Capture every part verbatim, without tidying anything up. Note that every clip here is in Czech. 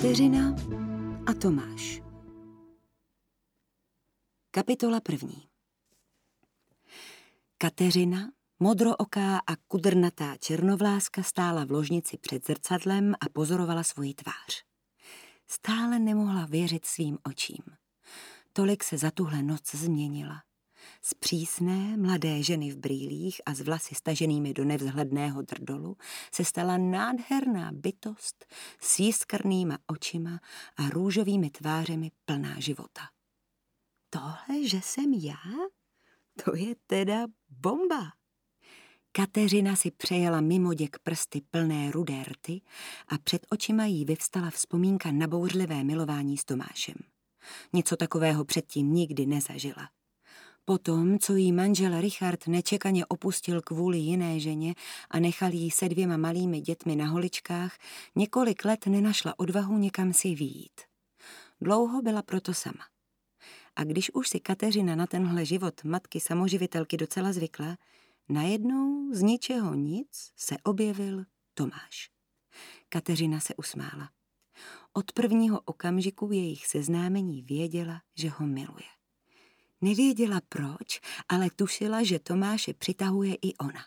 Kateřina a Tomáš. Kapitola první. Kateřina, modrooká a kudrnatá černovláska, stála v ložnici před zrcadlem a pozorovala svoji tvář. Stále nemohla věřit svým očím. Tolik se za tuhle noc změnila. Z přísné, mladé ženy v brýlích a s vlasy staženými do nevzhledného drdolu se stala nádherná bytost s jiskrnýma očima a růžovými tvářemi plná života. Tohle, že jsem já? To je teda bomba. Kateřina si přejela mimoděk prsty plné rudé rty a před očima jí vyvstala vzpomínka na bouřlivé milování s Tomášem. Něco takového předtím nikdy nezažila. Potom, co jí manžel Richard nečekaně opustil kvůli jiné ženě a nechal jí se dvěma malými dětmi na holičkách, několik let nenašla odvahu někam si vyjít. Dlouho byla proto sama. A když už si Kateřina na tenhle život matky samoživitelky docela zvykla, najednou z ničeho nic se objevil Tomáš. Kateřina se usmála. Od prvního okamžiku jejich seznámení věděla, že ho miluje. Nevěděla proč, ale tušila, že Tomáše přitahuje i ona.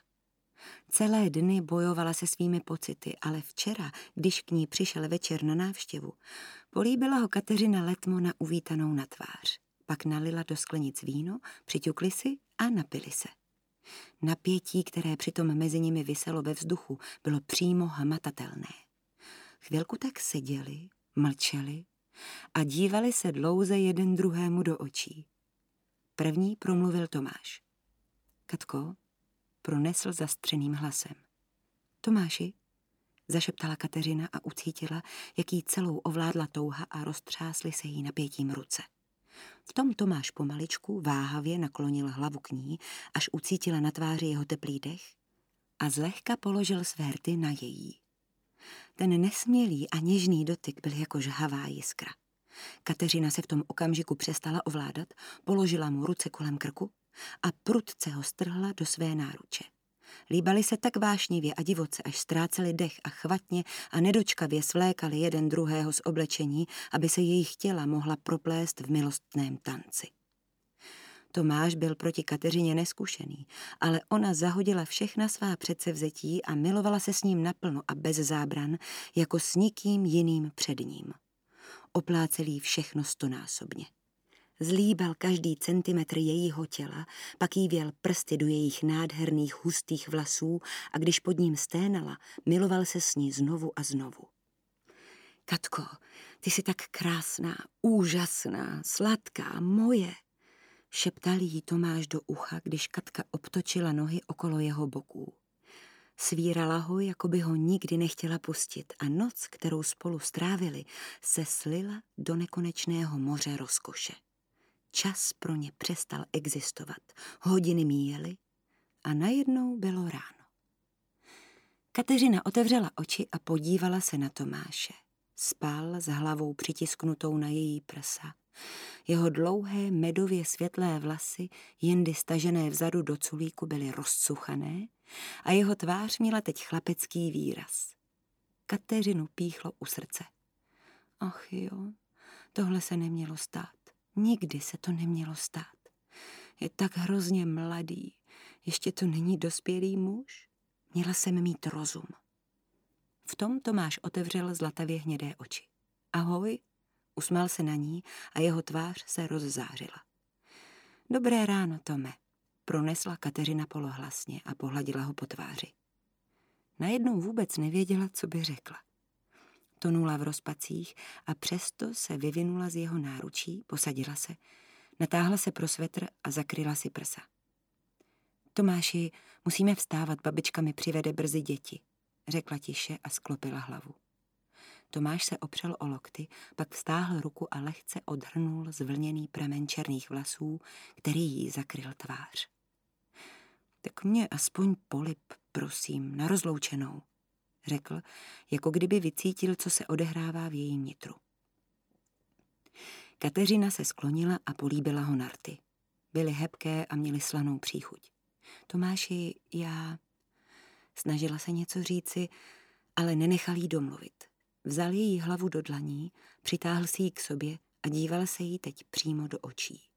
Celé dny bojovala se svými pocity, ale včera, když k ní přišel večer na návštěvu, políbila ho Kateřina letmo na uvítanou na tvář. Pak nalila do sklenic víno, přiťukli si a napili se. Napětí, které přitom mezi nimi viselo ve vzduchu, bylo přímo hmatatelné. Chvilku tak seděli, mlčeli a dívali se dlouze jeden druhému do očí. První promluvil Tomáš. Katko, pronesl zastřeným hlasem. Tomáši, zašeptala Kateřina a ucítila, jak jí celou ovládla touha a roztřásly se jí napětím ruce. V tom Tomáš pomaličku váhavě naklonil hlavu k ní, až ucítila na tváři jeho teplý dech a zlehka položil své rty na její. Ten nesmělý a něžný dotyk byl jako žhavá jiskra. Kateřina se v tom okamžiku přestala ovládat, položila mu ruce kolem krku a prudce ho strhla do své náruče. Líbali se tak vášnivě a divoce, až ztráceli dech a chvatně a nedočkavě svlékali jeden druhého z oblečení, aby se jejich těla mohla proplést v milostném tanci. Tomáš byl proti Kateřině neskušený, ale ona zahodila všechna svá předsevzetí a milovala se s ním naplno a bez zábran, jako s nikým jiným před ním. Oplácel jí všechno stonásobně. Zlíbal každý centimetr jejího těla, pak jí věl prsty do jejich nádherných hustých vlasů a když pod ním sténala, miloval se s ní znovu a znovu. Katko, ty jsi tak krásná, úžasná, sladká, moje, šeptal jí Tomáš do ucha, když Katka obtočila nohy okolo jeho boků. Svírala ho, jako by ho nikdy nechtěla pustit a noc, kterou spolu strávili, se slila do nekonečného moře rozkoše. Čas pro ně přestal existovat, hodiny míjely a najednou bylo ráno. Kateřina otevřela oči a podívala se na Tomáše. Spal s hlavou přitisknutou na její prsa. Jeho dlouhé medově světlé vlasy, jindy stažené vzadu do culíku, byly rozcuchané a jeho tvář měla teď chlapecký výraz. Kateřinu píchlo u srdce. Ach jo, tohle se nemělo stát. Nikdy se to nemělo stát. Je tak hrozně mladý. Ještě to není dospělý muž? Měla jsem mít rozum. V tom Tomáš otevřel zlatavě hnědé oči. Ahoj, usmál se na ní a jeho tvář se rozzářila. Dobré ráno, Tome, pronesla Kateřina polohlasně a pohladila ho po tváři. Najednou vůbec nevěděla, co by řekla. Tonula v rozpacích a přesto se vyvinula z jeho náručí, posadila se, natáhla se pro svetr a zakryla si prsa. Tomáši, musíme vstávat, babička mi přivede brzy děti, řekla tiše a sklopila hlavu. Tomáš se opřel o lokty, pak vztáhl ruku a lehce odhrnul zvlněný pramen černých vlasů, který jí zakryl tvář. Tak mě aspoň polib, prosím, na rozloučenou, řekl, jako kdyby vycítil, co se odehrává v jejím nitru. Kateřina se sklonila a políbila ho na rty. Byly hebké a měly slanou příchuť. Tomáši, já... Snažila se něco říci, ale nenechal jí domluvit. Vzal její hlavu do dlaní, přitáhl si ji k sobě a díval se jí teď přímo do očí.